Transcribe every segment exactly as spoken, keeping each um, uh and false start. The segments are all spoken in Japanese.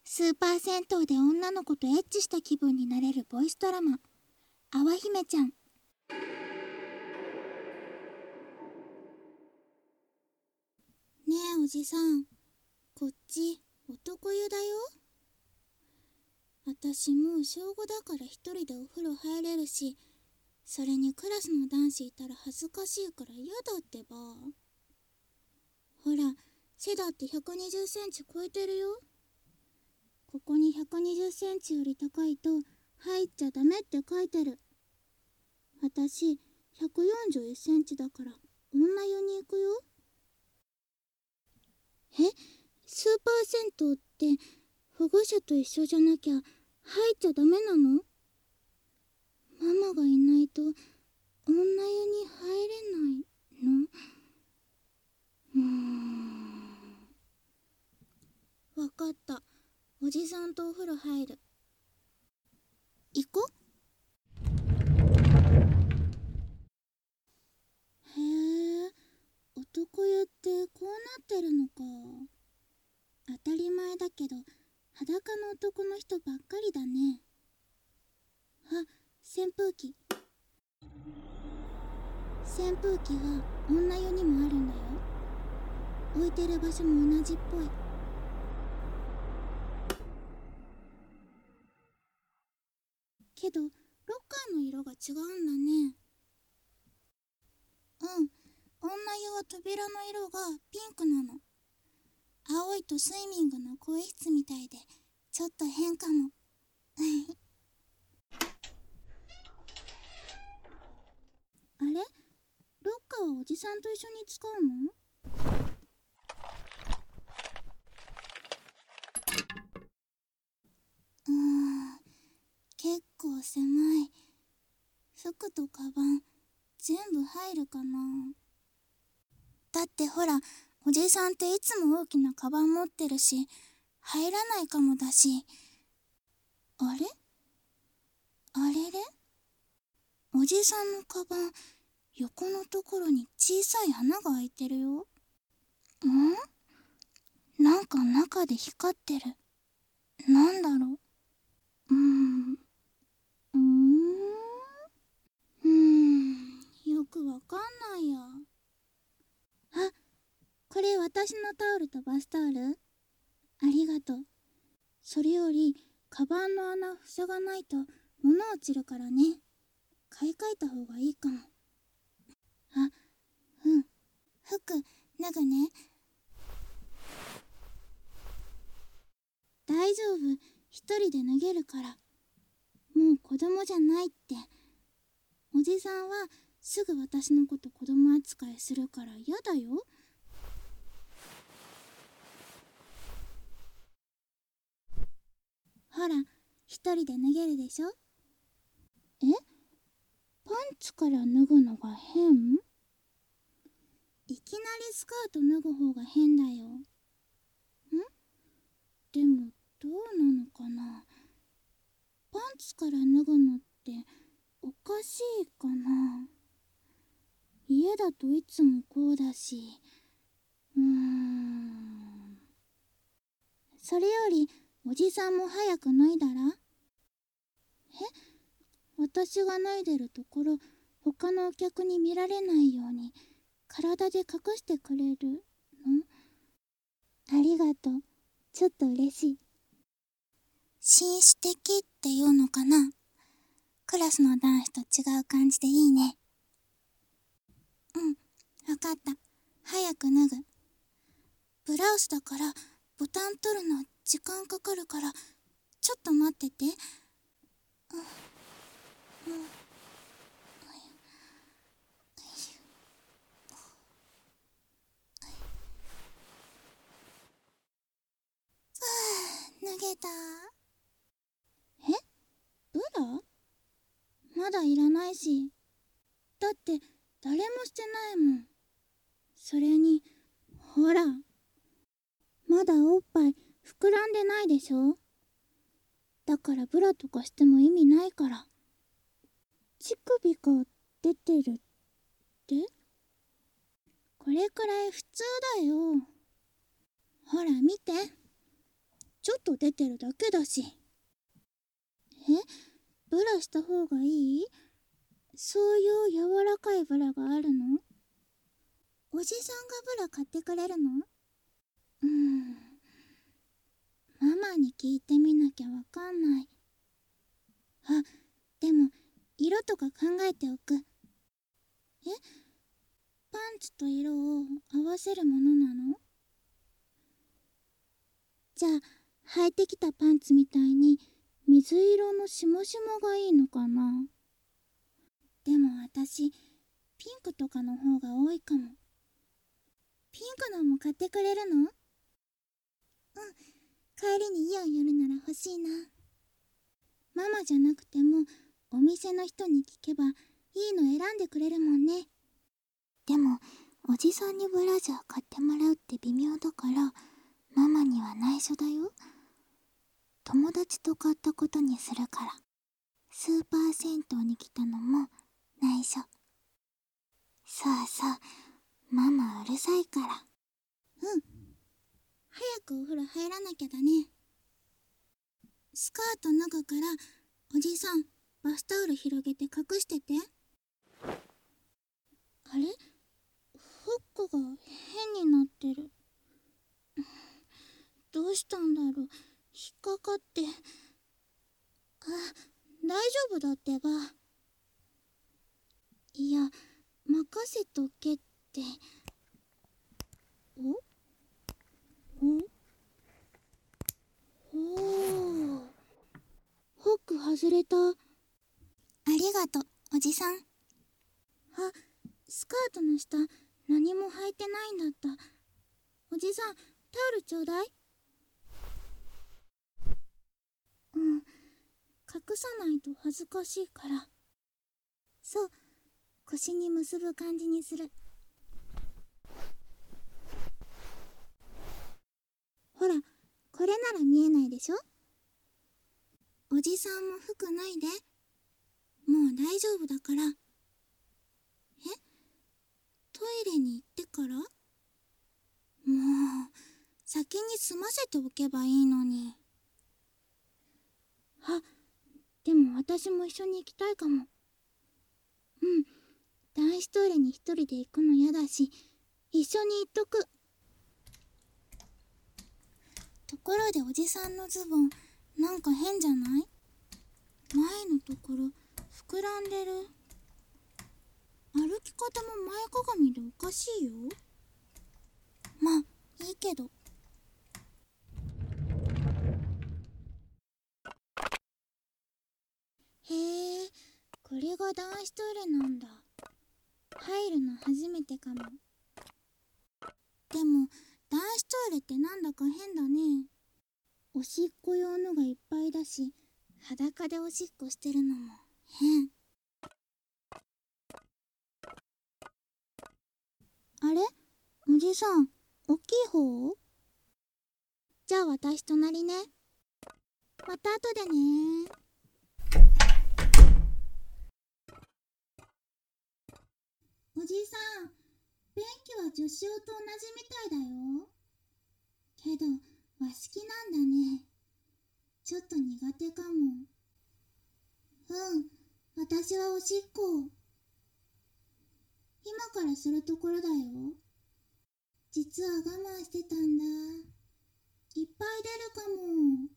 スーパー銭湯で女の子とエッチした気分になれるボイスドラマ、あわひめちゃん。ねえおじさん、こっち男湯だよ。私もう小ごだから一人でお風呂入れるし、それにクラスの男子いたら恥ずかしいから嫌だってば。ほら、背だってひゃくにじゅっセンチ超えてるよ。ここにひゃくにじゅっセンチより高いと入っちゃダメって書いてる。私ひゃくよんじゅういっセンチだから女湯に行くよ。え、スーパー銭湯って保護者と一緒じゃなきゃ入っちゃダメなの？ママがいないと女湯に入れないの？うーん、わかった。おじさんとお風呂入る。行こ？へえ、男湯ってこうなってるのか。当たり前だけど裸の男の人ばっかりだね。あ、扇風機。扇風機は女湯にもあるんだよ。置いてる場所も同じっぽい。けどロッカーの色が違うんだね。うん、女湯は扉の色がピンクなの。青いとスイミングの更衣室みたいでちょっと変かも。あれ、ロッカーはおじさんと一緒に使うの？うーん、結構狭い。服とカバン全部入るかな。だってほら、おじさんっていつも大きなカバン持ってるし入らないかもだし。あれあれれ、おじさんのカバン横のところに小さい穴が開いてるよ。ん？なんか中で光ってる。なんだろう。うーんうーんうーんよくわかんないや。あ、これ私のタオルとバスタオル？ありがとう。それよりカバンの穴塞がないと物落ちるからね。買い替えた方がいいかも。あ、うん、服脱ぐね。大丈夫、一人で脱げるから。もう子供じゃないって。おじさんはすぐ私のこと子供扱いするから嫌だよ。ほら、一人で脱げるでしょ。え、パンツから脱ぐのが変？いきなりスカート脱ぐ方が変だよ。ん？でもどうなのかな。パンツから脱ぐのっておかしいかな。家だといつもこうだし。うーんそれよりおじさんも早く脱いだら？え、私が脱いでるところ他のお客に見られないように体で隠してくれるの？ありがとう、ちょっと嬉しい。紳士的っていうのかな。クラスの男子と違う感じでいいね。うん、わかった。早く脱ぐ。ブラウスだからボタン取るの時間かかるからちょっと待ってて。うん、うん、脱げた。え、ブラ？まだいらないし。だって誰もしてないもん。それにほら、まだおっぱい膨らんでないでしょ。だからブラとかしても意味ないから。乳首が出てるって？これくらい普通だよ。ほら見て、 ちょっと出てるだけだし。え、ブラした方がいい？そういう柔らかいブラがあるの？おじさんがブラ買ってくれるの？うーん、ママに聞いてみなきゃわかんない。あ、でも色とか考えておく。え、パンツと色を合わせるものなの？じゃあ履いてきたパンツみたいに水色のしもしもがいいのかな？でも私ピンクとかの方が多いかも。ピンクのも買ってくれるの？うん、帰りにイオン寄るなら欲しいな。ママじゃなくてもお店の人に聞けばいいの選んでくれるもんね。でもおじさんにブラジャー買ってもらうって微妙だからママには内緒だよ。友達と買ったことにするから。スーパー銭湯に来たのも内緒。そうそう、ママうるさいから。うん、早くお風呂入らなきゃだね。スカート脱ぐからおじさんバスタオル広げて隠してて。あれ、ホックが変になってる。どうしたんだろう、引っかかって。あ、大丈夫だってば。いや、任せとけって。おおおお、ホック外れた。ありがとう、おじさん。あ、スカートの下何も履いてないんだった。おじさん、タオルちょうだい。うん、隠さないと恥ずかしいから。そう、腰に結ぶ感じにする。ほら、これなら見えないでしょ。おじさんも服脱いで。もう大丈夫だから。え、トイレに行ってから？もう先に済ませておけばいいのに。あ、でも私も一緒に行きたいかも。うん、男子トイレに一人で行くの嫌だし一緒に行っとく。ところでおじさんのズボンなんか変じゃない？前のところ膨らんでる。歩き方も前かがみでおかしいよ。まあいいけど。へえ、これが男子トイレなんだ。入るの初めてかも。でも男子トイレってなんだか変だね。おしっこ用のがいっぱいだし裸でおしっこしてるのも変。あれ、おじさん、おっきい方？じゃあ私隣ね。また後でね。おじさん、便器は女子用と同じみたいだよ。けど和式なんだね。ちょっと苦手かも。うん、私はおしっこ今からするところだよ。実は我慢してたんだ。いっぱい出るかも。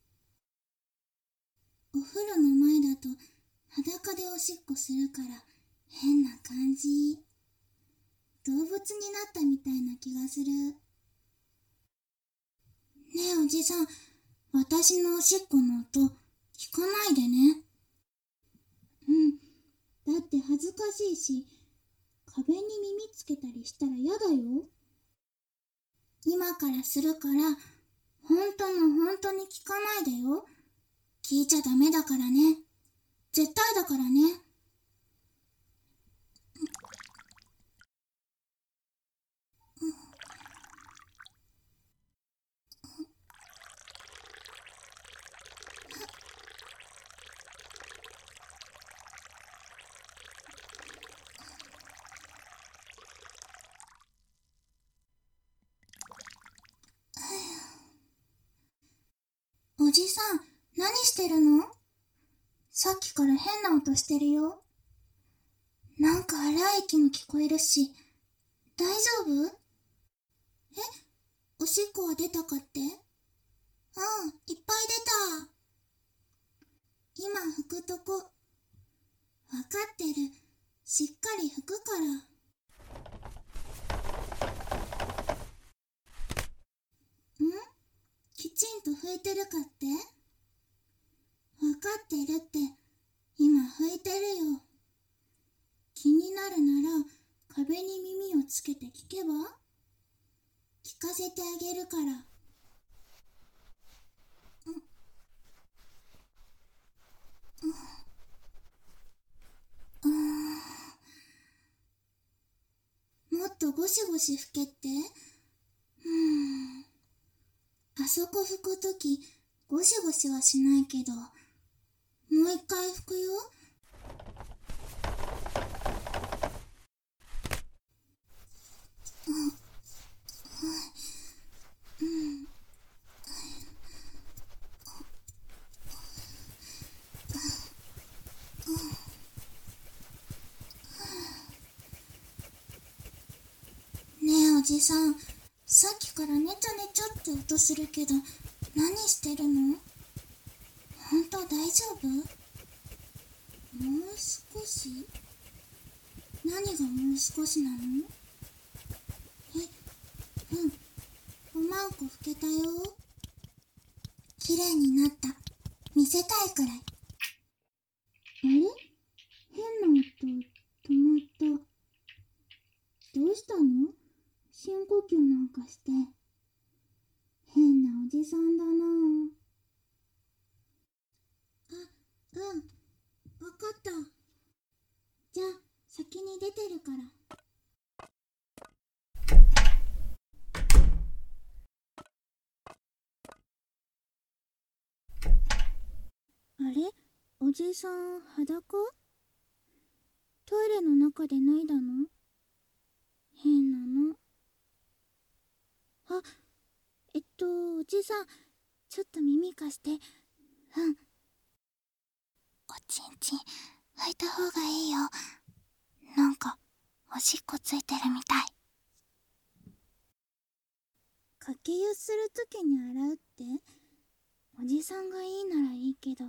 お風呂の前だと裸でおしっこするから変な感じ。動物になったみたいな気がする。ねえおじさん、私のおしっこの音聞かないでね。うん、だって恥ずかしいし壁に耳つけたりしたら嫌だよ。今からするから本当の本当に聞かないでよ。聞いちゃダメだからね。絶対だからね。 おじさん、何してるの？さっきから変な音してるよ。なんか荒い息も聞こえるし、大丈夫？え？おしっこは出たかって？うん、いっぱい出た。今拭くとこ。わかってる。しっかり拭くから。ん？きちんと拭いてるかって？わかってるって、今拭いてるよ。気になるなら壁に耳をつけて聞けば？聞かせてあげるから。うん、うん、もっとゴシゴシ拭けって。うーん。あそこ拭くとき、ゴシゴシはしないけど、もう一回拭くよ。うん、うん。ねえおじさん、さっきからねちゃねちゃって音するけど、何してるの？ほんと大丈夫？もう少し？何がもう少しなの？え、うん、おまんこ拭けたよ。きれいになった。見せたいくらい。あれ？変な音、止まった。どうしたの？深呼吸なんかして。変なおじさんだなぁ。あ、うん、わかった。じゃあ、先に出てるから。あれ？おじさん、裸？トイレの中で脱いだの？変なの。あ、えっと、おじさん、ちょっと耳貸して。うん。おちんちん、拭いた方がいいよ。なんか、おしっこついてるみたい。かけ湯するときに洗うって？おじさんがいいならいいけど。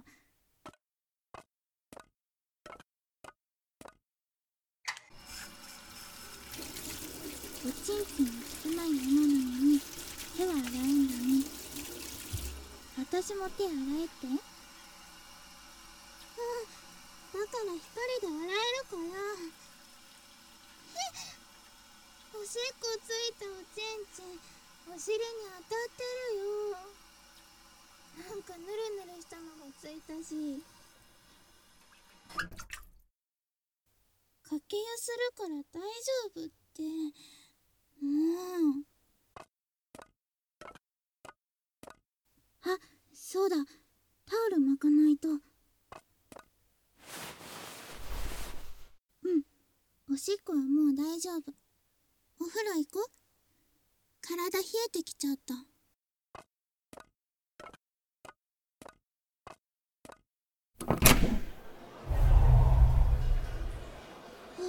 おちんちんが少ないものなのに手は洗うんだね。私も手洗えって？うん、だから一人で洗えるから。おしっこついたおちんちん、お尻に当たってるよ。なんかぬるぬるしたのがついたし。かけ湯するから大丈夫って。もう。あ、そうだ。タオル巻かないと。うん、おしっこはもう大丈夫。お風呂行こう。体冷えてきちゃった。あ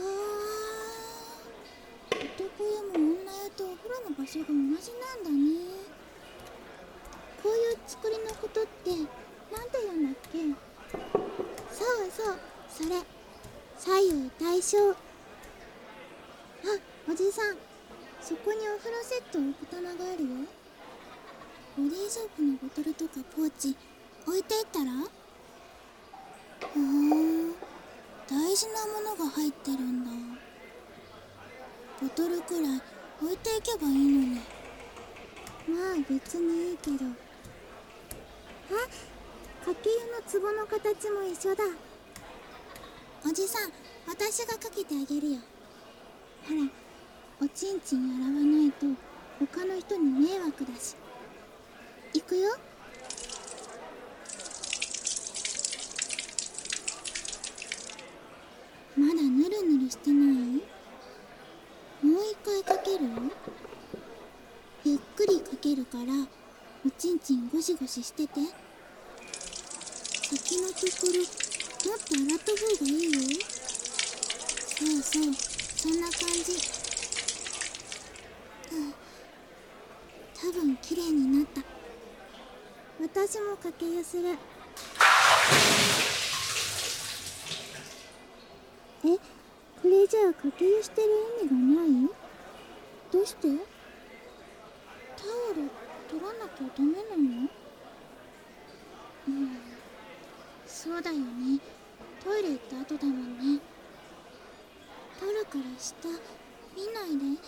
ー、男湯も女湯とお風呂の場所が同じなんだね。こういう作りのことってなんて言うんだっけ？そうそう、それ。左右対称。あ、おじさん、そこにお風呂セットを置く棚があるよ。ボディーソープのボトルとかポーチ置いていったら？ふーん、大事なものが入ってるんだ。ボトルくらい置いていけばいいのに。まあ別にいいけど。あ、かけ湯の壺の形も一緒だ。おじさん、私がかけてあげるよ。ほら、おちんちん洗わないと他の人に迷惑だし。いくよ。まだぬるぬるしてない？もう一回かける？ゆっくりかけるから、おちんちんゴシゴシしてて。 先のところもっと洗った方がいいよ。そうそう、そんな感じ。うん、多分きれいになった。私もかけ湯する。え、これじゃあかけ湯してる意味がない？どうして？タオル取らなきゃダメなの？うん、そうだよね。トイレ行った後だもんね。取るから下見ないで。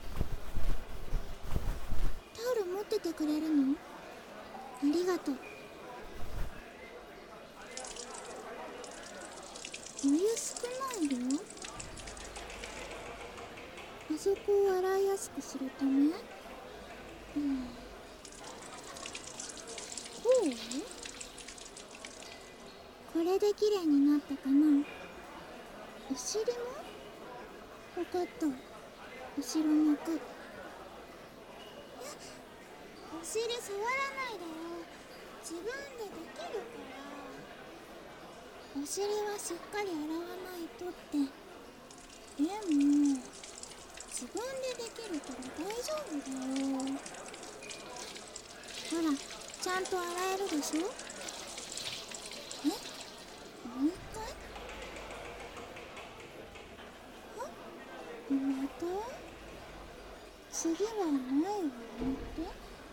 タオル持っててくれるの？ありがとう。お湯少ないよ。あそこを洗いやすくするため？うん、こう？これできれいになったかな？お尻も？わかった。後ろ向く。お尻触らないでよ。自分でできるから。お尻はしっかり洗わないとって。でも自分でできるから大丈夫だよ。ほら、ちゃんと洗えるでしょ。え、もう一回？あ、また？次は前を向いて。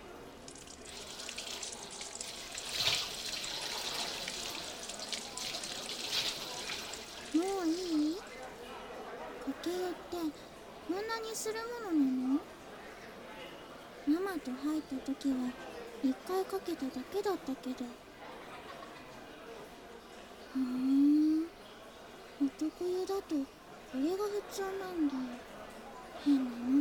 もういい？かけ湯ってこんなにするものなの？ママと入った時は一回かけただけだったけど。ふーん、男湯だとこれが普通なんだ。変なの。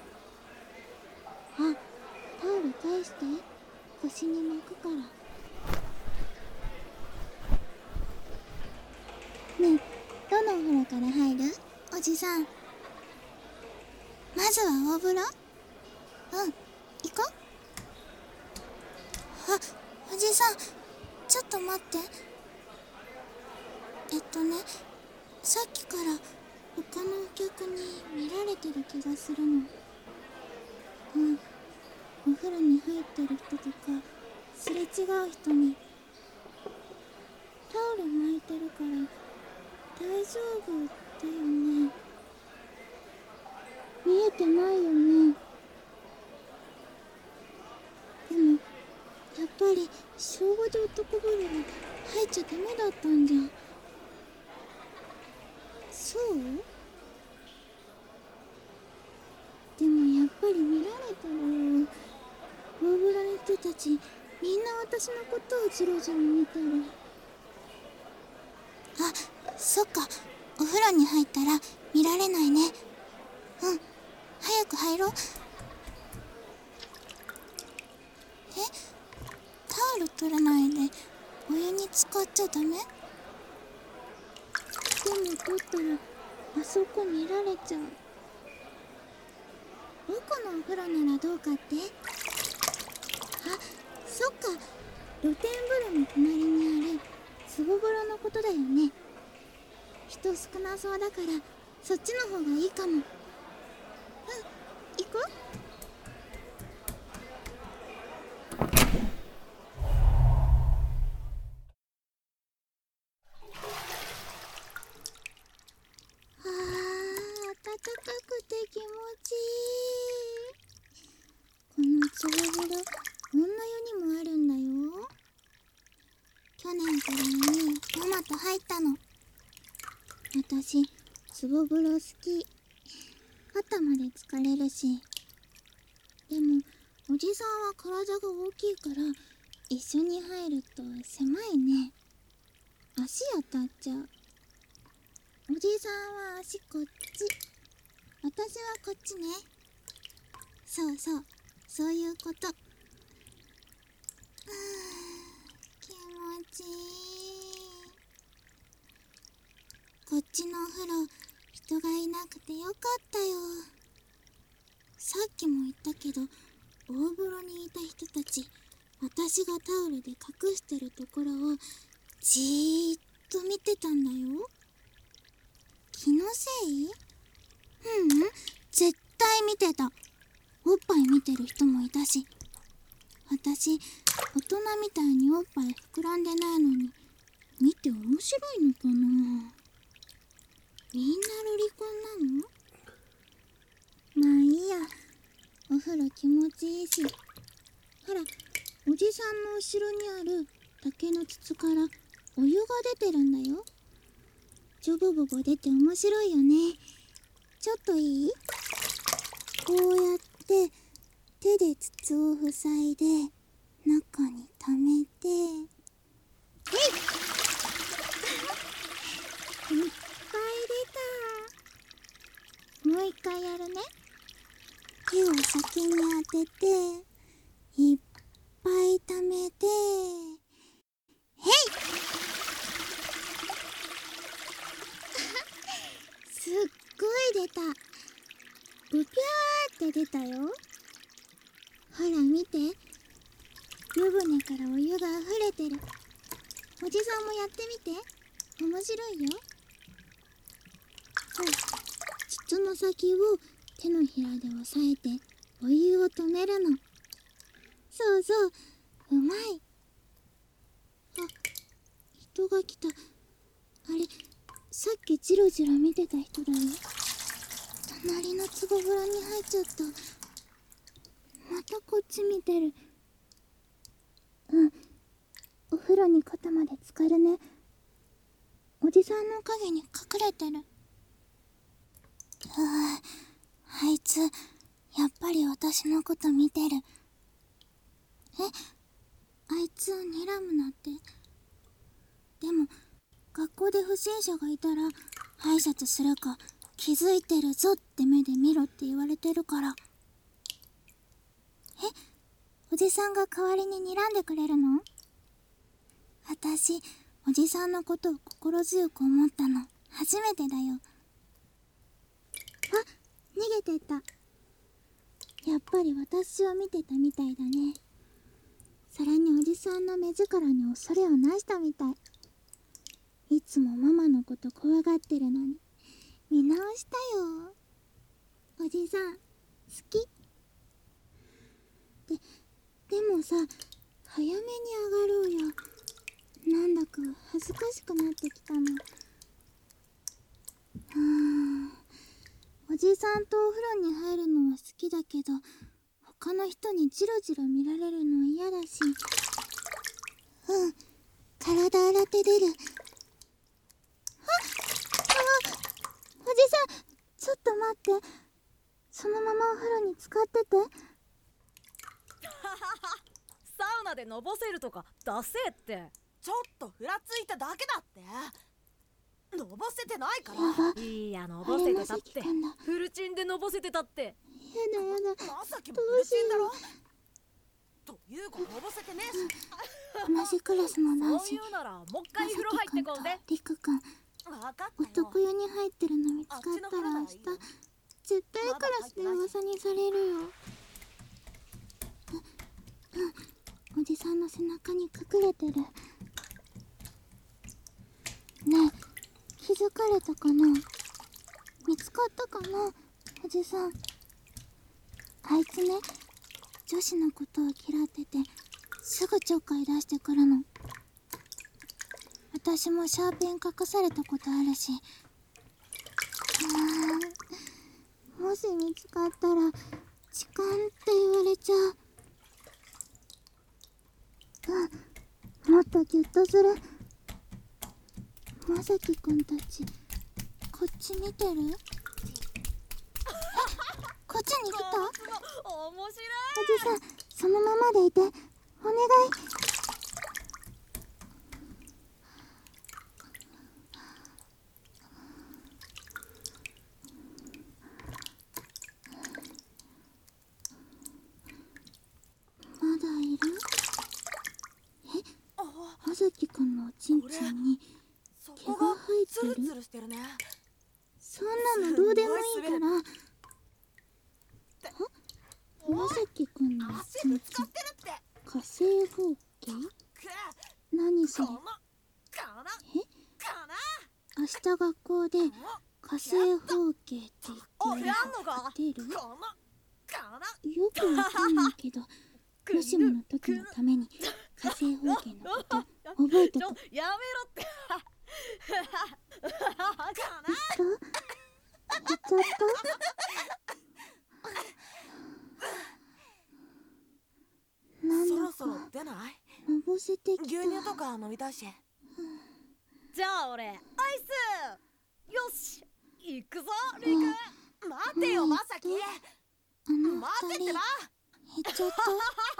あ、タオル返して。腰に巻くから。ねえ、どのお風呂から入る？おじさん。まずは大風呂？うん、行こ。あ、おじさん、ちょっと待って。えっとね、さっきから他のお客に見られてる気がするの。うん、お風呂に入ってる人とかすれ違う人にタオル巻いてるから大丈夫だよね。見えてないよね。でもやっぱり小五で男風呂に入っちゃダメだったんじゃ。そう？でもやっぱり見られてるよ。大風呂の人たちみんな私のことをじろじろ見てる。あ、そっか。お風呂に入ったら見られないね。うん、早く入ろう。え、タオル取らないでお湯に浸かっちゃダメ？でも取ったらあそこ見られちゃう。僕のお風呂ならどうかって？あ、そっか。露天風呂の隣にある壺風呂のことだよね。人少なそうだからそっちの方がいいかも。うん、行こう。あー、暖かくて気持ちいい。このつぼ風呂、こんな世にもあるんだよ。去年くらいにママと入ったの。私、つぼ風呂好き。肩まで疲れるし。でも、おじさんは体が大きいから、一緒に入ると狭いね。足当たっちゃう。おじさんは足こっち。私はこっちね。そうそう、そういうこと。はあ、気持ちいい。こっちのお風呂、人がいなくてよかったよ。さっきも言ったけど、大風呂にいた人たち、私がタオルで隠してるところをじーっと見てたんだよ。気のせい？ううん、絶対見てた。おっぱい見てる人もいたし。私、大人みたいにおっぱい膨らんでないのに、見て面白いのかな。みんなロリコンなの？まあいいや、お風呂気持ちいいし。ほら、おじさんの後ろにある竹の筒からお湯が出てるんだよ。ジョボボボ出て面白いよね。ちょっといい？こうやって手で筒を塞いで中に溜めて、えいいっぱい出た。もう一回やるね。手を先に当てていっぱい溜めて、へいすっごい出た。ブピャーって出たよ。ほら見て、湯船からお湯があふれてる。おじさんもやってみて。面白いよ。そう、筒の先を手のひらで押さえてお湯を止めるの。そうそう、うまい。あ、人が来た。あれ、さっきジロジロ見てた人だよ。隣のつぼ風呂に入っちゃった。またこっち見てる。うん、お風呂に肩まで浸かるね。おじさんの影に隠れてる。うー、あいつやっぱり私のこと見てる。え、あいつを睨むなって。でも学校で不審者がいたら挨拶するか、気づいてるぞって目で見ろって言われてるから。え、おじさんが代わりに睨んでくれるの？私、おじさんのことを心強く思ったの初めてだよ。あ、逃げてった。やっぱり私を見てたみたいだね。それにおじさんの目力に恐れをなしたみたい。いつもママのこと怖がってるのに見直したよ。おじさん好き。で、でもさ、早めに上がろうよ。なんだか恥ずかしくなってきたの。あー、おじさんとお風呂に入るのは好きだけど、他の人にジロジロ見られるの嫌だし。うん、体洗って出る。あ、あ、おじさん、ちょっと待って。そのままお風呂に浸かってて。 サウナでのぼせるとかダセーって。 ちょっとふらついただけだって。のぼせてないから。 やば、 いいや、のぼせてたって。 あれまさきくんだ。 フルチンでのぼせてたって。 やだやだ、 まさきもどフルうしよチンだろ。 う。 というかのぼせてねえし。 同じクラスの男子、 そういうならもう一回風呂入ってこんで。 りくくん、 分かったよ。 男湯に入ってるの見つかったら明日絶対クラスで噂にされるよ。う、うん、おじさんの背中に隠れてる。ねえ、気づかれたかな？見つかったかな、おじさん。あいつね、女子のことを嫌っててすぐちょっかい出してくるの。私もシャーペン隠されたことあるし。あー、もし見つかったら痴漢って言われちゃう。うん、もっとギュッとする。まさきくんたちこっち見てる？え、こっちに来た？ 面白い。 おじさん、そのままでいてお願い。まだいる？え、まさきくんのおちんちんにそ毛がこがツル生えてる？ ツルしてるね。 そんなのどうでもいいから。まさきくんのおちんちん足ぶつかってるって。 火星放棄？ く何それ？ このくた学校で火星方形って言っておるやんのか知ってる？ このかなよくわかんないけど、もしもの時のために火星方形のこと覚えとく。 ちょやめろってかな言っちゃったなんそだろそろか出ない？ のぼせてきた。 牛乳とか飲みたいし。 じゃあ俺アイスよし行くぞリク。 待てよまさき。 あの待二人ってってば。 減っちゃった。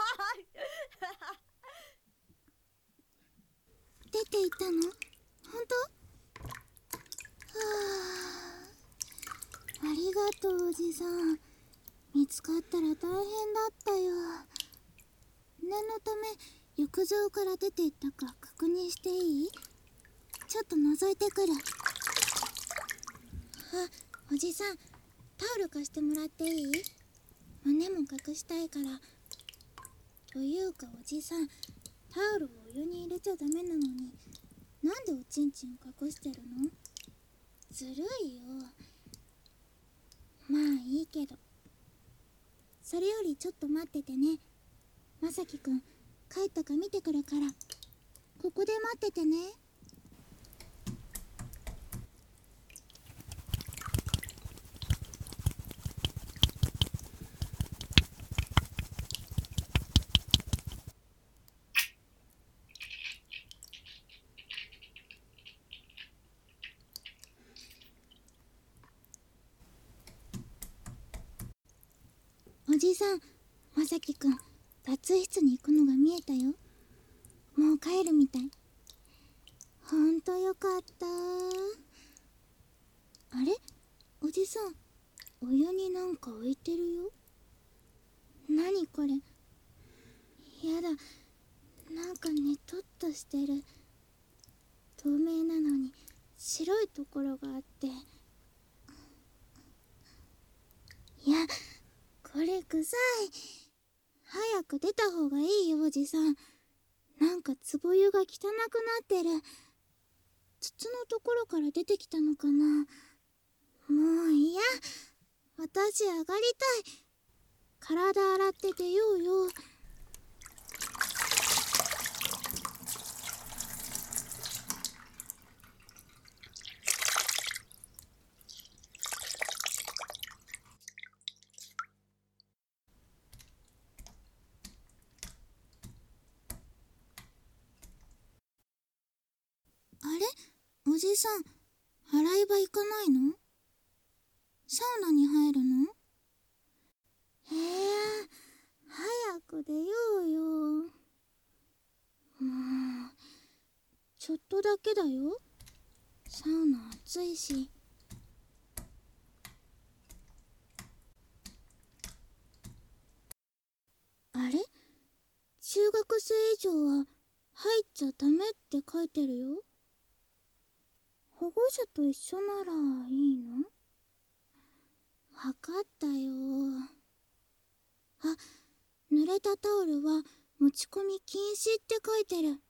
出ていたの？本当？はあ、ありがとうおじさん。見つかったら大変だったよ。念のため浴場から出ていったか確認していい？ちょっと覗いてくる。あ、おじさん、タオル貸してもらっていい？胸も隠したいから。というかおじさん、タオルをお湯に入れちゃダメなのに、なんでおちんちん隠してるの？ずるいよ。まあいいけど。それよりちょっと待っててね。まさきくん、帰ったか見てくるから。ここで待っててね。おじさん、まさきくん、脱衣室に行くのが見えたよ。もう帰るみたい。ほんとよかった。あれ？おじさん、お湯になんか浮いてるよ。なにこれ？やだ、なんかねとっとしてる。透明なのに白いところがあって。いや、これ臭い。早く出た方がいいよおじさん。なんかつぼ湯が汚くなってる。筒のところから出てきたのかな。もういや、私上がりたい。体洗って出ようよ。あれ？おじさん、洗い場行かないの？サウナに入るの？へえ、早く出ようよ。もう、ちょっとだけだよ。サウナ暑いし。あれ？中学生以上は入っちゃダメって書いてるよ。保護者と一緒ならいいの？わかったよ。あ、濡れたタオルは持ち込み禁止って書いてる。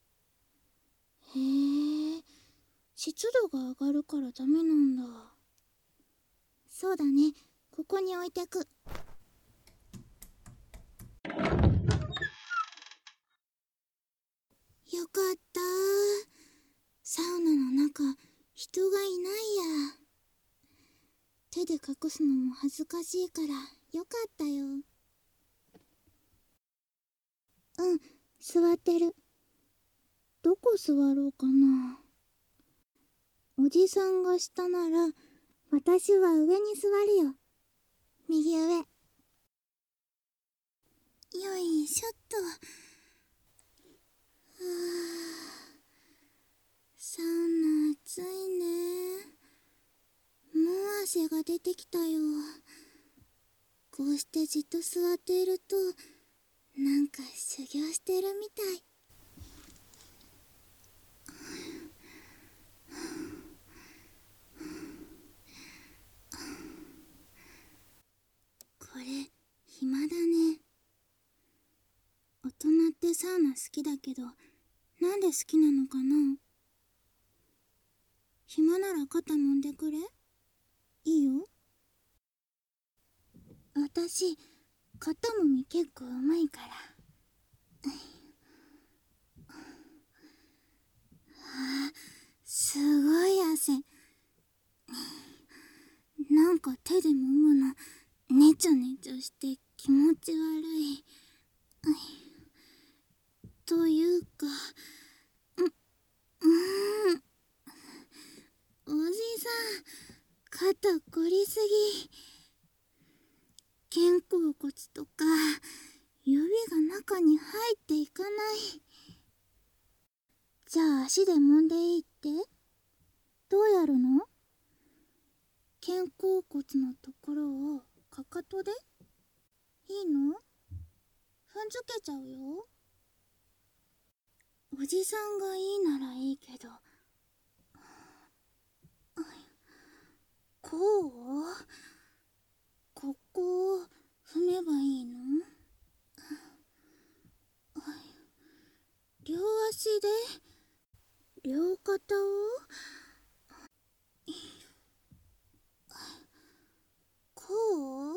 へえ、湿度が上がるからダメなんだ。そうだね、ここに置いてく。よかった。サウナの中、人がいないや。手で隠すのも恥ずかしいからよかったよ。うん、座ってる。どこ座ろうかな。おじさんが下なら私は上に座るよ。右上。よいしょっと。はあ、サウナ暑いね。もう汗が出てきたよ。こうしてじっと座っているとなんか修行してるみたい。これ暇だね。大人ってサウナ好きだけど、なんで好きなのかな。 暇なら肩揉んでくれ。いいよ。私、肩もみ結構うまいから。あ、すごい汗。なんか手で揉むのねちょねちょして気持ち悪い。というか、う、うーん。おじさん、肩凝りすぎ。肩甲骨とか指が中に入っていかない。じゃあ足で揉んでいいって？どうやるの？肩甲骨のところをかかとで？いいの？踏んづけちゃうよ。おじさんがいいならいいけど。こう？ここを踏めばいいの？両足で両肩をこう？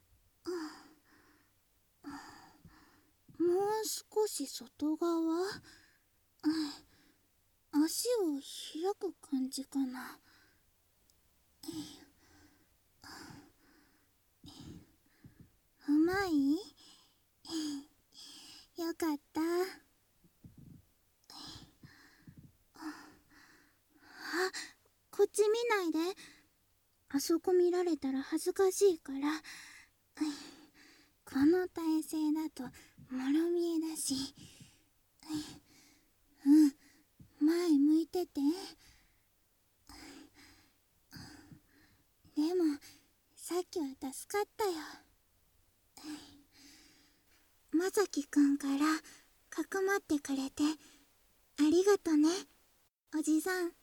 もう少し外側？足を開く感じかな。うまい？よかった。あ、こっち見ないで。あそこ見られたら恥ずかしいから。この体勢だともろ見えだし。うん、前向いてて。でもさっきは助かったよ。まさきくんからかくまってくれてありがとね、おじさん。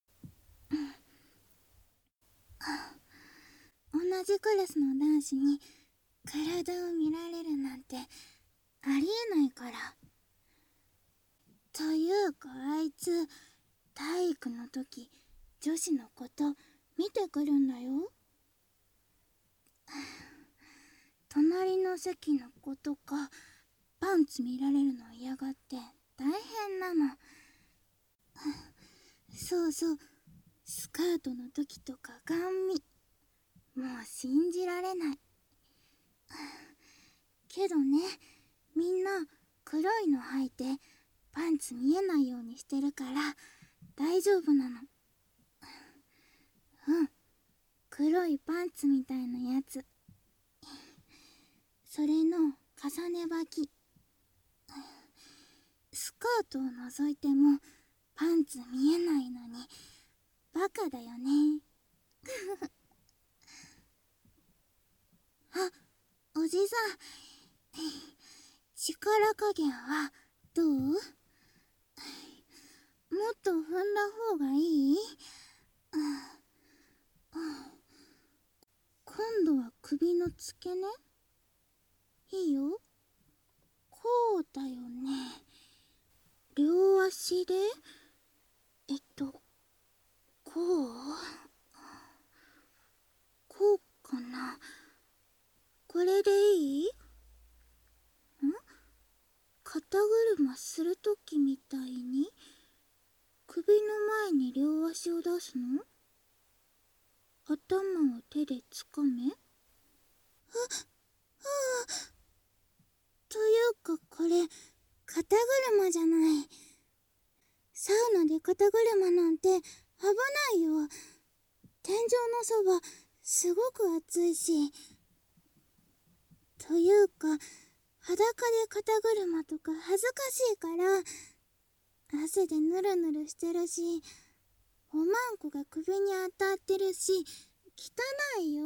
同じクラスの男子に体を見られるなんてありえないから。というかあいつ体育の時女子のこと見てくるんだよ。隣の席の子とかパンツ見られるの嫌がって大変なの。そうそう、スカートの時とかガン見。もう信じられない。けどね、みんな黒いの履いてパンツ見えないようにしてるから大丈夫なの。うん、黒いパンツみたいなやつ。それの重ね履き。スカートを覗いてもパンツ見えないのにバカだよね。あ、おじさん、力加減はどう？もっと踏んだ方がいい？今度は首の付け根？いいよ。こうだよね。両足でえっとこうこうかな。これでいい？ん？肩車するときみたいに首の前に両足を出すの？頭を手でつかめ？あ、ああ。というかこれ肩車じゃない。サウナで肩車なんて危ないよ。天井のそばすごく暑いし。というか裸で肩車とか恥ずかしいから汗でヌルヌルしてるし、おまんこが首に当たってるし汚いよ。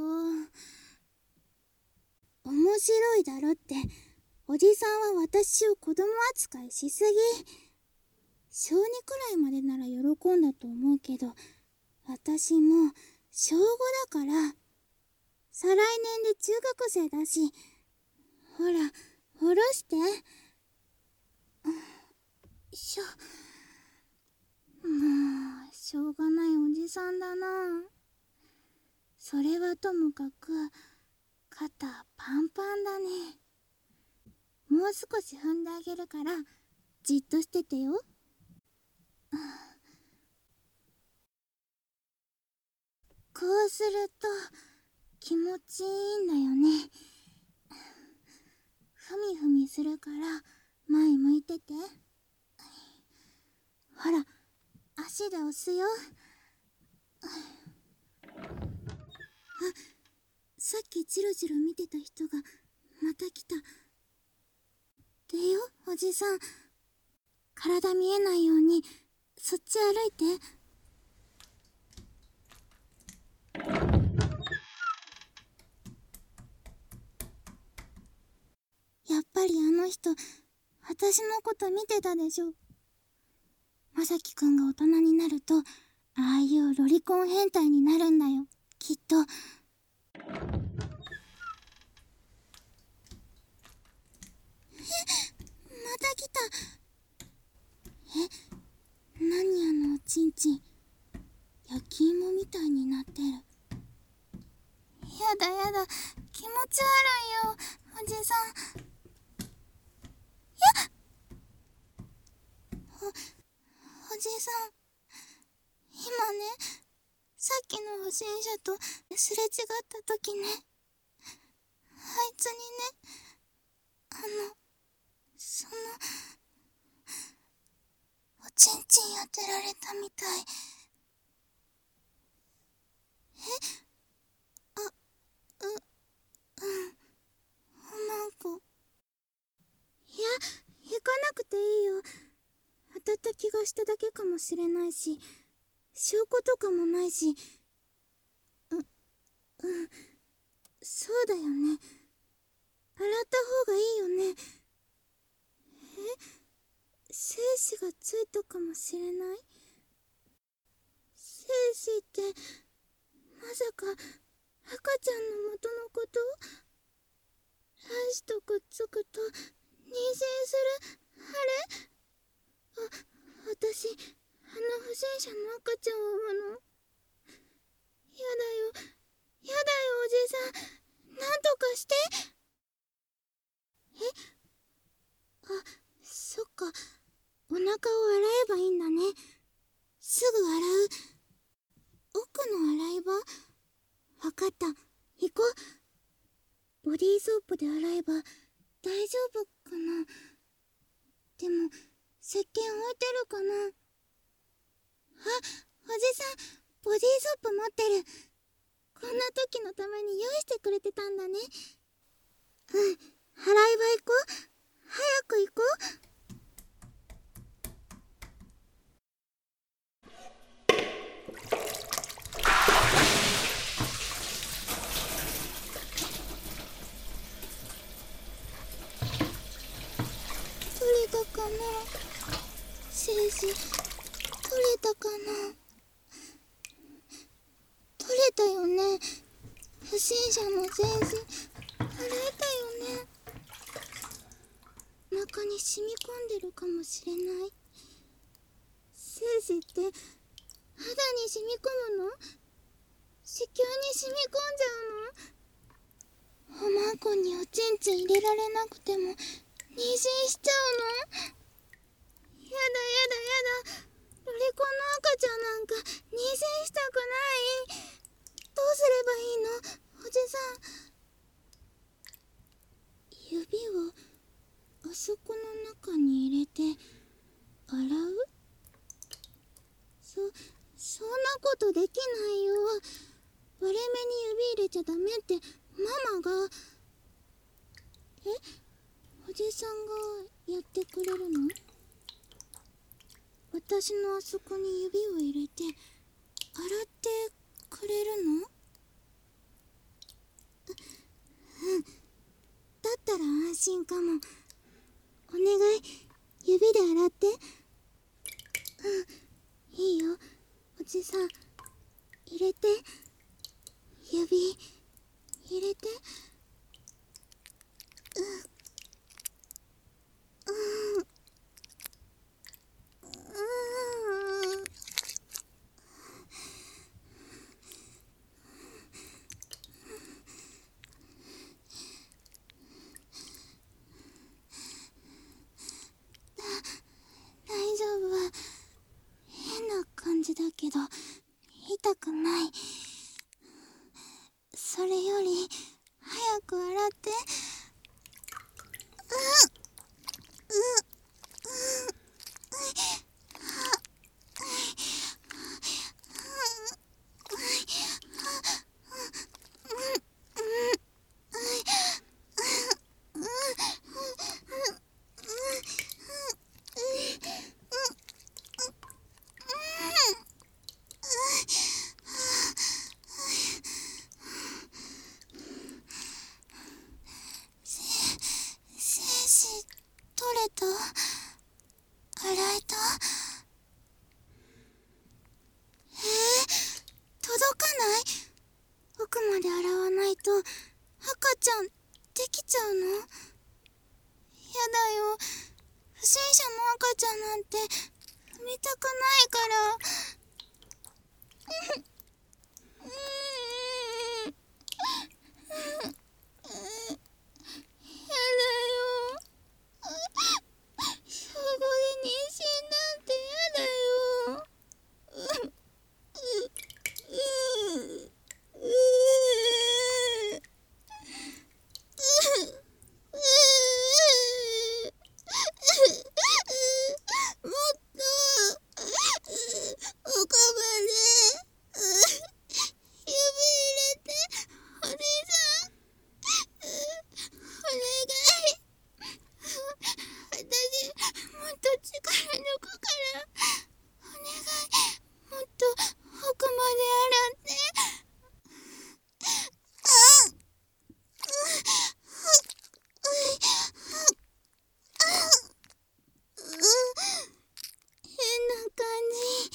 面白いだろって。おじさんは私を子供扱いしすぎ。小にくらいまでなら喜んだと思うけど、私も小ごだから。再来年で中学生だし。ほら下ろして。よいしょ。もうししょうがないおじさんだな。それはともかく肩パンパンだね。もう少し踏んであげるからじっとしててよ。こうすると気持ちいいんだよね。ふみふみするから前向いてて。ほら、足で押すよ。あ、さっきチロチロ見てた人がまた来た。でよ、おじさん。体見えないようにそっち歩いて。やっぱりあの人、私のこと見てたでしょ。まさきくんが大人になると、ああいうロリコン変態になるんだよ、きっと。え、また来た。え、何あのおちんちん。焼き芋みたいになってる。やだやだ、気持ち悪いよ、おじさん。やっお、おじさん。今ね、さっきの不審者とすれ違った時ね、あいつにね、あの、その、おちんちん当てられたみたい。え、あ、う、うん、なんか。いや、行かなくていいよ。当たった気がしただけかもしれないし、証拠とかもないし。う、うん、そうだよね。洗った方がいいよね。え、精子がついたかもしれない？精子って、まさか赤ちゃんの元のこと？卵子とくっつくと妊娠する？あれ？あ、私、あの不審者の赤ちゃんを産むの？やだよ、やだよおじさん、なんとかして。え？あ、そっか、お腹を洗えばいいんだね。すぐ洗う。奥の洗い場？わかった、行こう。ボディーソープで洗えば大丈夫かな。でも石鹸置いてるかな。あ、おじさん、ボディーソープ持ってる。こんな時のために用意してくれてたんだね。うん、洗い場行こう。早く行こう。取れたかな。精子取れたかな。取れたよね。不審者の精子洗えたよね。中に染み込んでるかもしれない。精子って肌に染み込むの？子宮に染み込んじゃうの？おまんこにおちんちん入れられなくても妊娠しちゃうの？やだやだやだ、ロリコンの赤ちゃんなんか妊娠したくない。どうすればいいの、おじさん。指をあそこの中に入れて洗う？そ、そんなことできないよ。割れ目に指入れちゃダメってママが。え、おじさんがやってくれるの？私のあそこに指を入れて洗ってくれるの？う、うん、だったら安心かも。お願い、指で洗って。うん、いいよ、おじさん。入れて、指入れて。うん、うん、うん。 けど痛くない。それより早く洗って。うんうんうん精子取れた？洗えた？えー、届かない？奥まで洗わないと赤ちゃんできちゃうの？やだよ、不審者の赤ちゃんなんて見たくないから。うーんやだよ、小五で妊娠なんてやだよ。ううううもっと奥まで指入れて、お姉さん、お願い。私もっと力抜くから、お願い、もっと奥まで洗って。あっ変な感じ、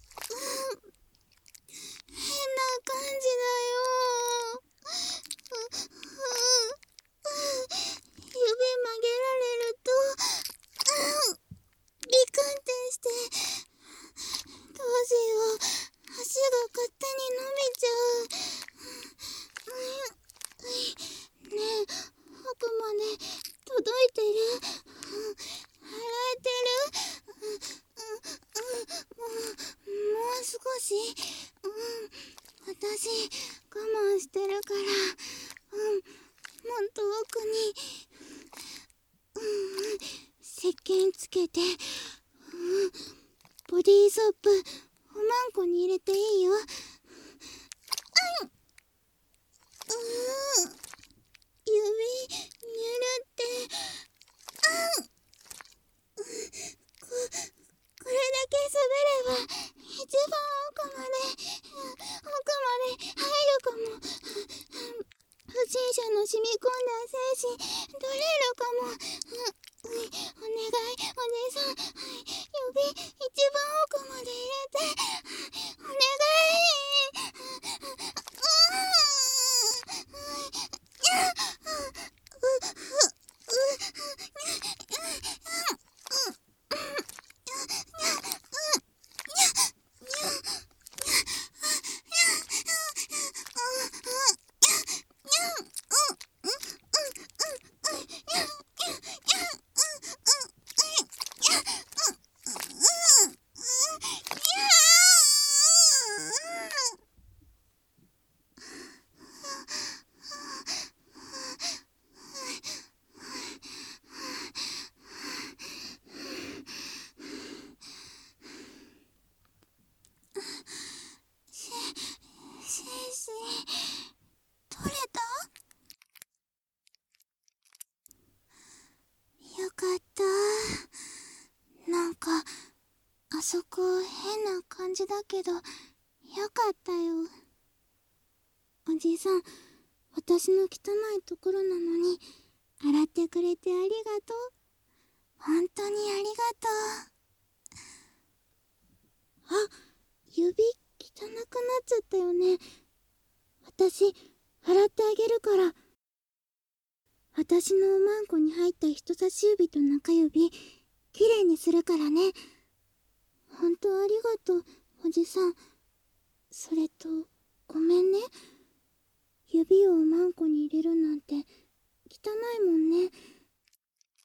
変な感じだよ。指曲げられるとビクンってして、どうしよう、足が勝手に伸びちゃう。ねえ、奥まで届いてる？洗えてる？もう、もう少し。うん、私我慢してるから。うん、もっと奥に。うん、石鹸つけて。うん、ボディーソープおまんこに入れていいよ。うん、うん、指にゅるって。うん、こ、これだけ滑れば一番奥まで、奥まで入るかも。不審者の染み込んだ精子取れるかも。お願い、お姉さん、指一番奥まで入れて。お願精子取れた？よかった。なんかあそこ変な感じだけどよかったよ。おじさん、私の汚いところなのに洗ってくれてありがとう。本当にありがとう。あ、指汚くなっちゃったよね。私洗ってあげるから。私のおまんこに入った人差し指と中指きれいにするからね。本当ありがとう、おじさん。それとごめんね、指をおまんこに入れるなんて汚いもんね。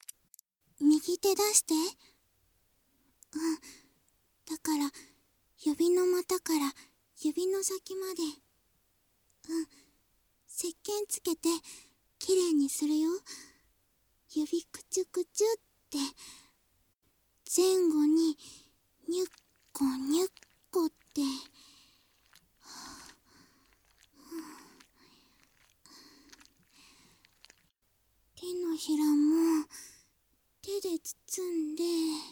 右手出して。うん、だから指指の股から指の先まで。うん、石鹸つけてきれいにするよ。指くちゅくちゅって、前後にニュッコニュッコって。手のひらも手で包んで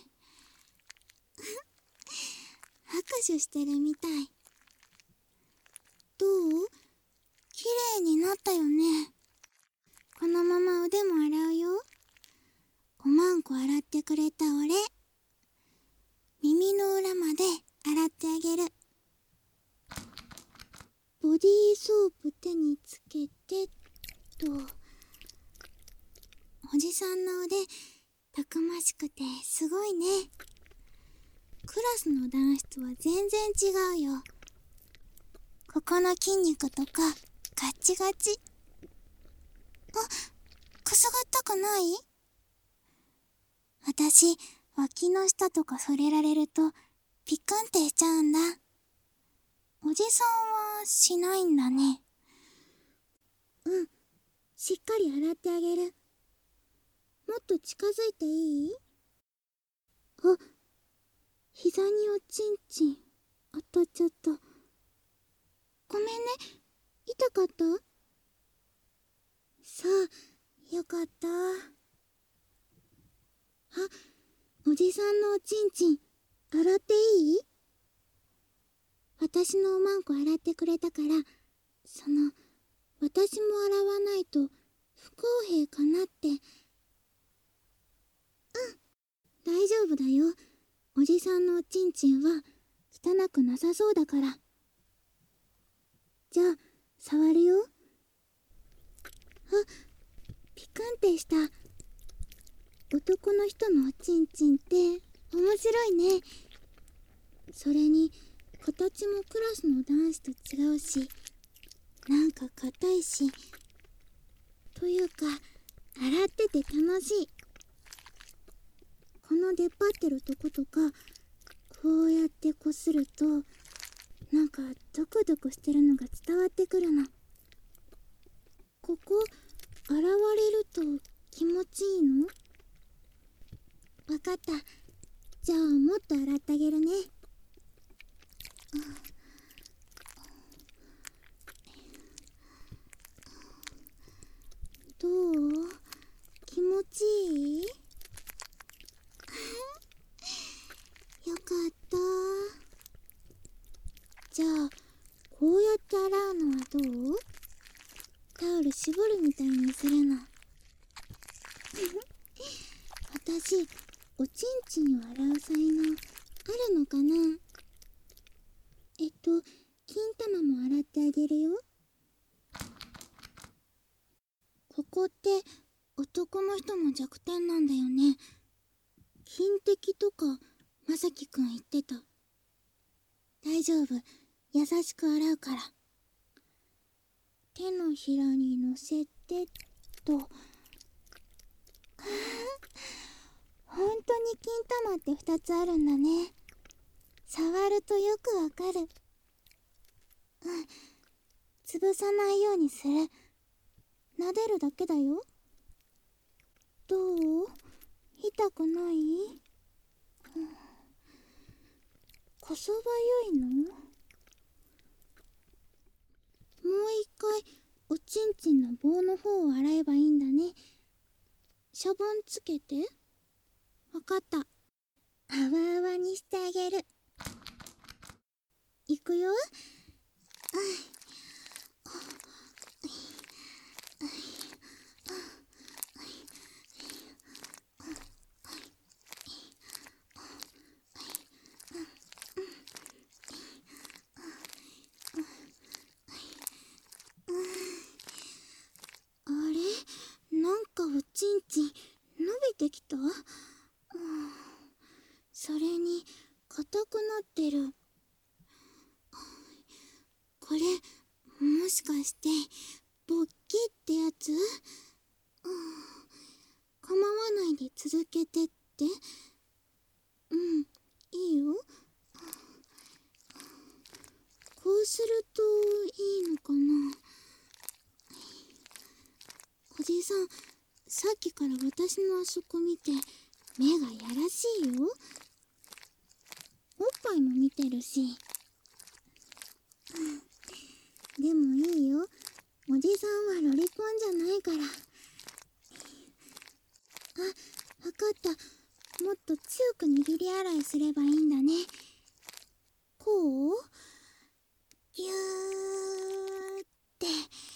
拍手してるみたい。どう？きれいになったよね。このまま腕も洗うよ。ごまんこ洗ってくれたお礼。耳の裏まで洗ってあげる。ボディーソープ手につけてっと。おじさんの腕たくましくてすごいね。クラスの男子とは全然違うよ。ここの筋肉とかガッチガチ。あ、くすぐったくない？私、脇の下とか触れられるとピクンってしちゃうんだ。おじさんはしないんだね。うん、しっかり洗ってあげる。もっと近づいていい？あ、膝におちんちん当たっちゃった。ごめんね、痛かった？さあ、よかった。あ、おじさんのおちんちん洗っていい？私のおまんこ洗ってくれたから、その、私も洗わないと不公平かなって。うん、大丈夫だよ。おじさんのおちんちんは汚くなさそうだから。じゃあ、触るよ。あ、ピクンってした。男の人のおちんちんって面白いね。それに、形もクラスの男子と違うし、なんか硬いし、というか、洗ってて楽しい。この出っ張ってるとことか、こうやってこすると、なんかドクドクしてるのが伝わってくるの。ここ、洗われると気持ちいいの？わかった。じゃあもっと洗ってあげるね。どう？気持ちいい？よかった。じゃあ、こうやって洗うのはどう？タオル絞るみたいにするの。私、おちんちんを洗う才能あるのかな？えっと、金玉も洗ってあげるよ。ここって男の人の弱点なんだよね。金滴とかまさきくん言ってた。大丈夫、優しく洗うから。手のひらにのせてっと。ほんとに金玉ってふたつあるんだね。触るとよくわかる。うん、潰さないようにする。撫でるだけだよ。どう？痛くない？うん、こそばゆいの？もう一回おちんちんの棒の方を洗えばいいんだね。シャボンつけて。わかった。あわあわにしてあげる。いくよ。あれ？なんかおちんちん伸びてきた？うん、それに硬くなってる。これもしかして勃起ってやつ？うん、構わないで続けてって。うん、いいよ。 さん、さっきから私のあそこ見て目がやらしいよ。おっぱいも見てるし。でもいいよ、おじさんはロリコンじゃないから。あ、わかった。もっと強く握り洗いすればいいんだね。こうぎゅーって。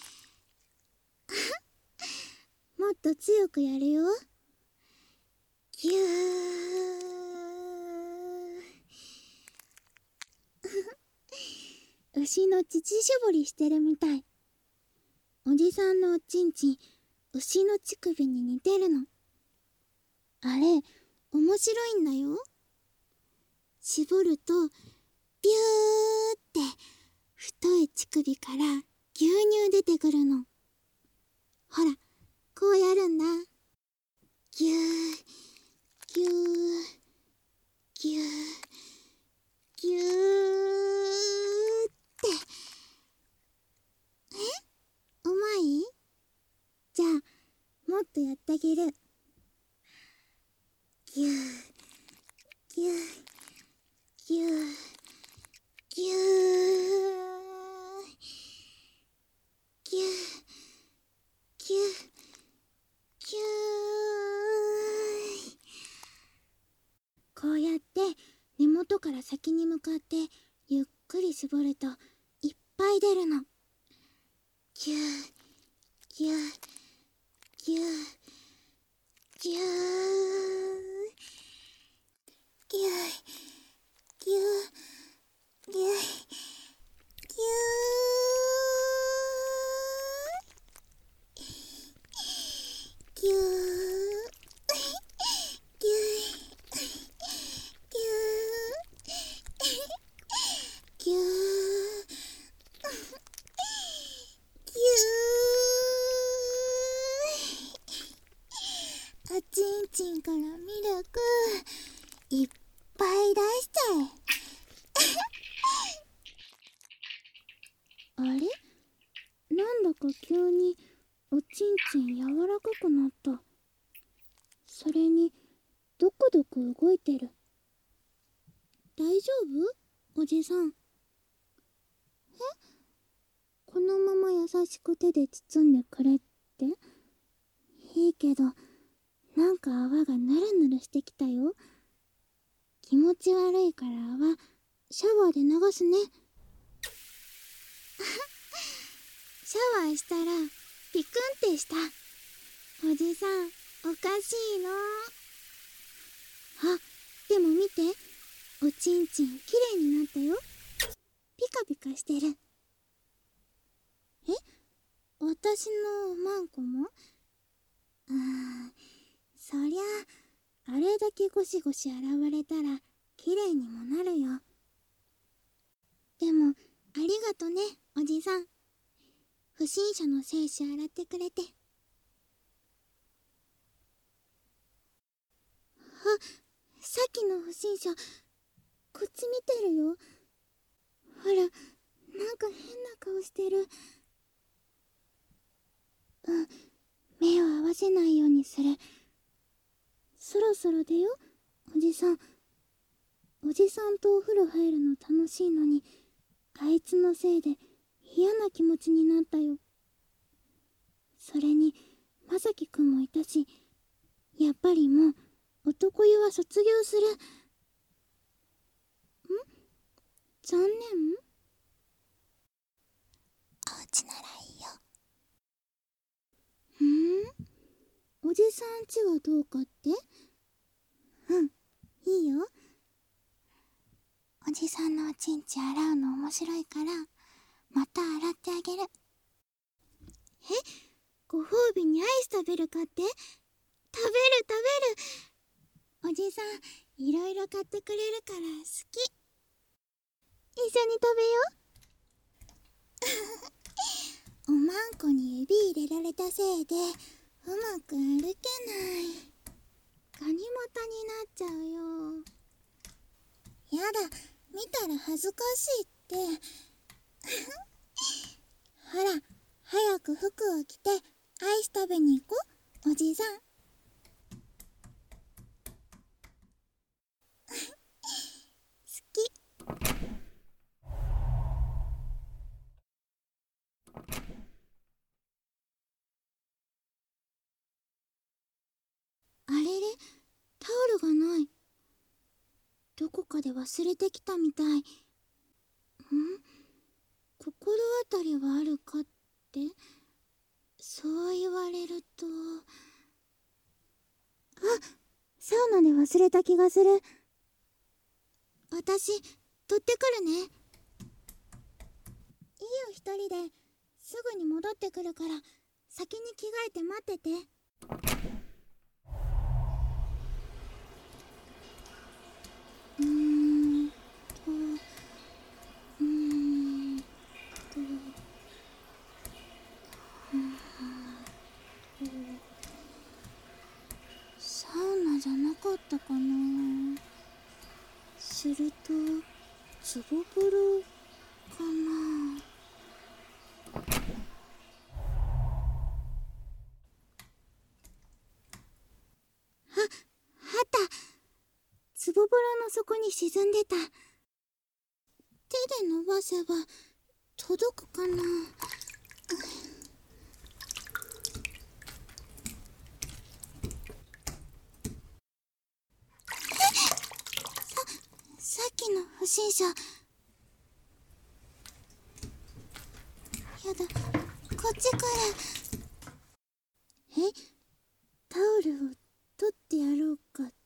もっと強くやるよ。ぎゅー。牛の乳搾りしてるみたい。おじさんのおちんちん、牛の乳首に似てるの。あれ、面白いんだよ。絞ると、ビューって太い乳首から牛乳出てくるの。ほら、こうやるんだ。ぎゅー、ぎゅー、ぎゅー、ぎゅーって。え？うまい？じゃあ、もっとやってあげる。ぎゅー、ぎゅー、ぎゅー、ぎゅー、ぎゅー、ぎゅー、ぎゅー。こうやって根元から先に向かってゆっくり絞るといっぱい出るの。ぎゅー、ぎゅー、ぎゅー、ぎゅー、ぎゅー、ぎゅー、ぎゅー、ぎゅー、ぎゅー、ぎゅー、ぎゅー、ぎゅー、おちんちんからミルクいっぱい出しちゃえ。あれ？なんだか急におちんちん柔らかくなった。それにドクドク動いてる。大丈夫？おじさん。え？このまま優しく手で包んでくれって？いいけど、なんか泡がぬるぬるしてきたよ。気持ち悪いから泡、シャワーで流すね。シャワーしたら、ピクンってした。おじさん、おかしいの。あ、でも見て。おちんちんきれいになったよ。ピカピカしてる。え？私のマンコも？あー、そりゃ、あれだけゴシゴシ洗われたら、きれいにもなるよ。でも、ありがとね、おじさん。不審者の精子洗ってくれて。あ、さっきの不審者、こっち見てるよ。ほら、なんか変な顔してる。うん、目を合わせないようにする。そろそろ出よ、おじさん。おじさんとお風呂入るの楽しいのに、あいつのせいで嫌な気持ちになったよ。それに、まさきくんもいたし、やっぱりもう、男湯は卒業する。ん？残念？お家ならいいよ。ふーん？おじさんちはどうかって？うん、いいよ。おじさんのおちんち洗うの面白いから、また洗ってあげる。え？ご褒美にアイス食べるかって？食べる食べる。おじさん、いろいろ買ってくれるから好き。一緒に食べよう。おまんこに指入れられたせいで、うまく歩けない。ガニ股になっちゃうよ。やだ、見たら恥ずかしいって。ほら、早く服を着てアイス食べに行こう、おじさん。好き。あれれ、タオルがない。どこかで忘れてきたみたい。ん？心当たりはあるかって、そう言われると。あ、サウナで忘れた気がする。私、取ってくるね。いいよ、一人ですぐに戻ってくるから、先に着替えて待ってて。うーんとうーんとサウナじゃなかったかな。するとツボ風呂かな。あ、あった。ツボ風呂の底に沈んでた。手で伸ばせば届くかな。さっきの不審者。やだ、こっち来る。え、タオルを取ってやろうかって。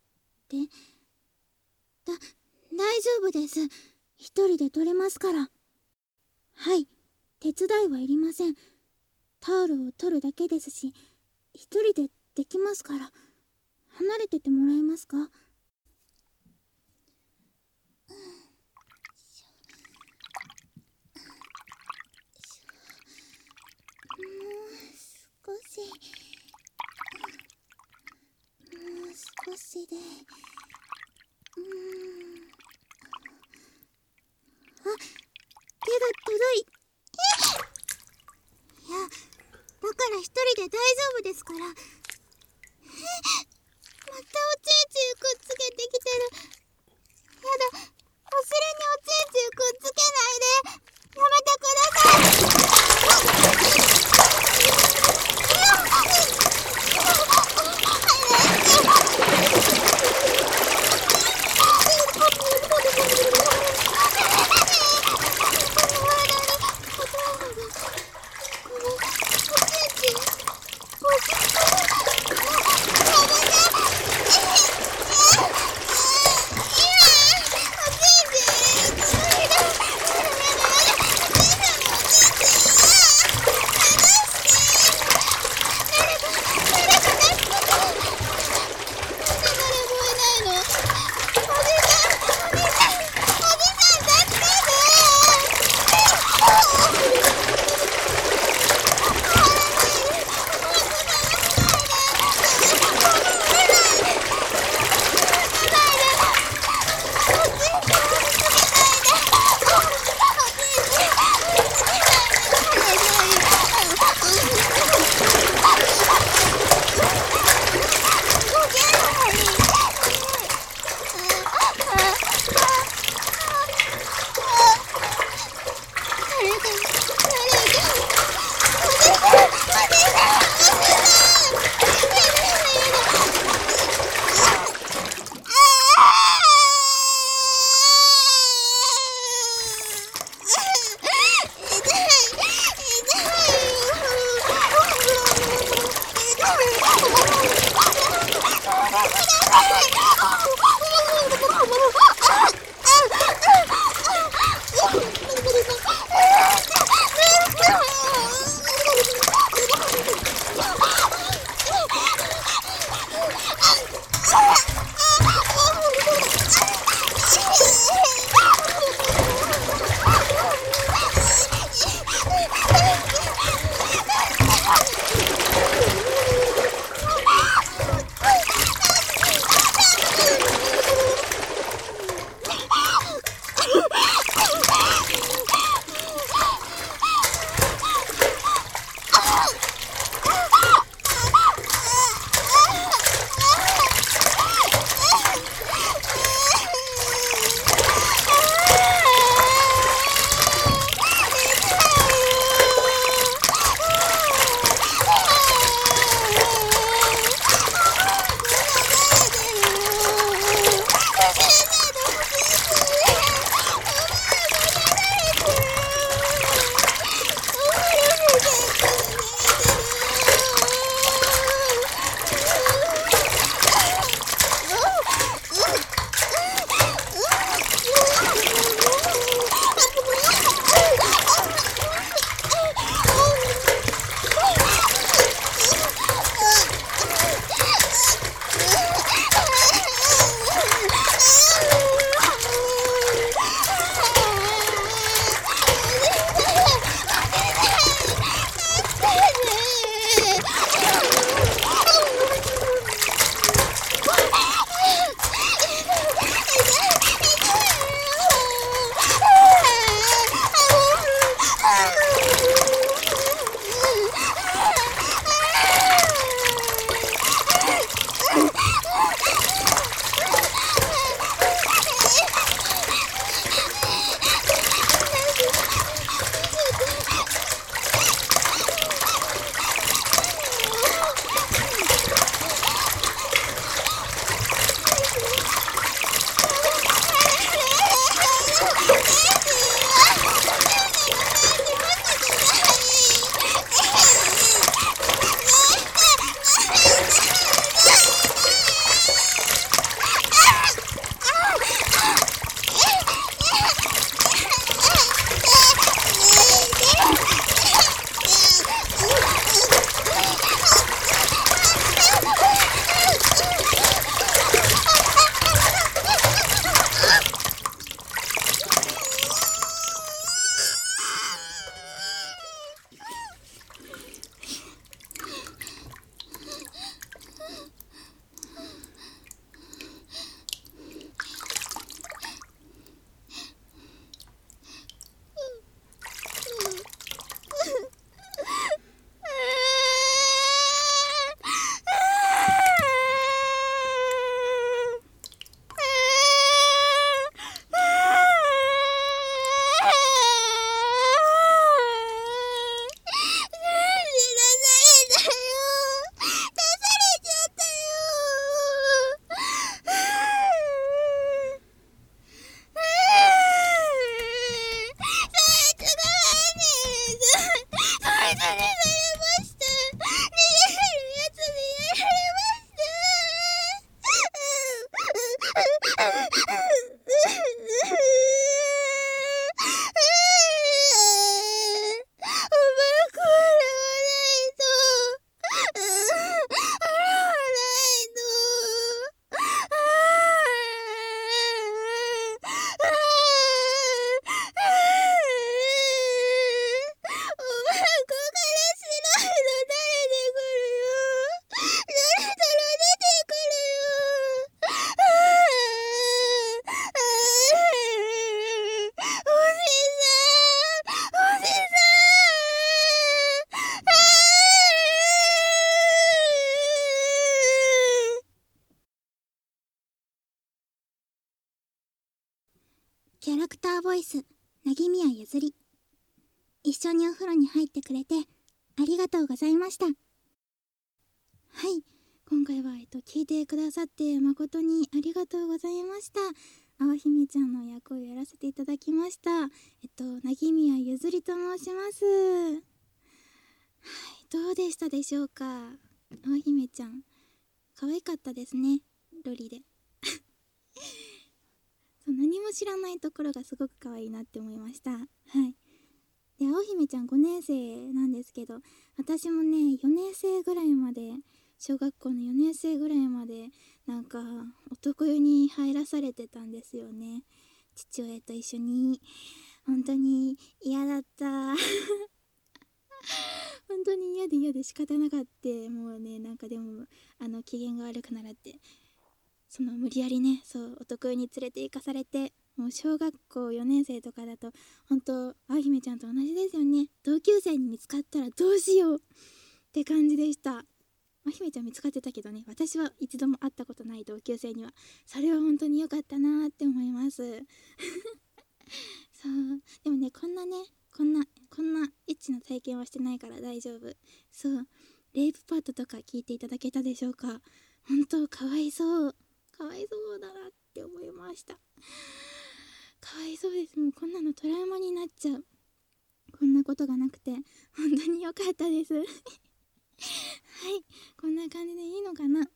だ、大丈夫です。一人で取れますから。はい、手伝いはいりません。タオルを取るだけですし、一人でできますから。離れててもらえますか？少し、もう少しで。うーん。あ、手が届い。いや、だから一人で大丈夫ですから。え、またおちんちんくっつけてきてる。やだ、お尻におちんちんくっつけないで。やめてください。このおちんちん、おちんちん。 キャラクターボイス、なぎみやゆずり。一緒にお風呂に入ってくれてありがとうございました。はい、今回は、えっと、聞いてくださって誠にありがとうございました。青姫ちゃんの役をやらせていただきました。えっと、なぎみやゆずりと申します。はい、どうでしたでしょうか。青姫ちゃん、可愛かったですね、ロリで。そう何も知らないところがすごく可愛いなって思いました。はい。で、青姫ちゃんごねん生なんですけど、私もね、よねん生ぐらいまで、小学校のよねん生ぐらいまで、なんか、男湯に入らされてたんですよね。父親と一緒に。本当に嫌だった。本当に嫌で嫌で仕方なかった。もうね、なんかでも、あの、機嫌が悪くならって、その無理やりね、そう男湯に連れて行かされて、もう小学校よねん生とかだと本当青姫ちゃんと同じですよね。同級生に見つかったらどうしようって感じでした。青姫ちゃん見つかってたけどね、私は一度も会ったことない同級生には。それは本当に良かったなーって思います。そうでもね、こんなねこんなこんなエッチな体験はしてないから大丈夫。そうレイプパートとか聞いていただけたでしょうか。本当かわいそう、かわいそうだなって思いました。かわいそうです。もうこんなのトラウマになっちゃう。こんなことがなくて本当に良かったです。はい、こんな感じでいいのかな。はい。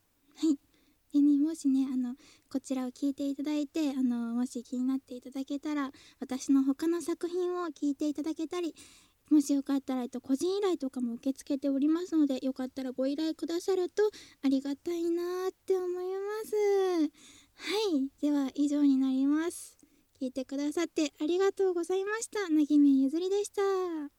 でね、もしね、あのこちらを聞いていただいて、あのもし気になっていただけたら、私の他の作品を聞いていただけたり、もしよかったら、えっと、個人依頼とかも受け付けておりますので、よかったらご依頼くださるとありがたいなーって思います。はい、では以上になります。聞いてくださってありがとうございました。なぎめゆずりでした。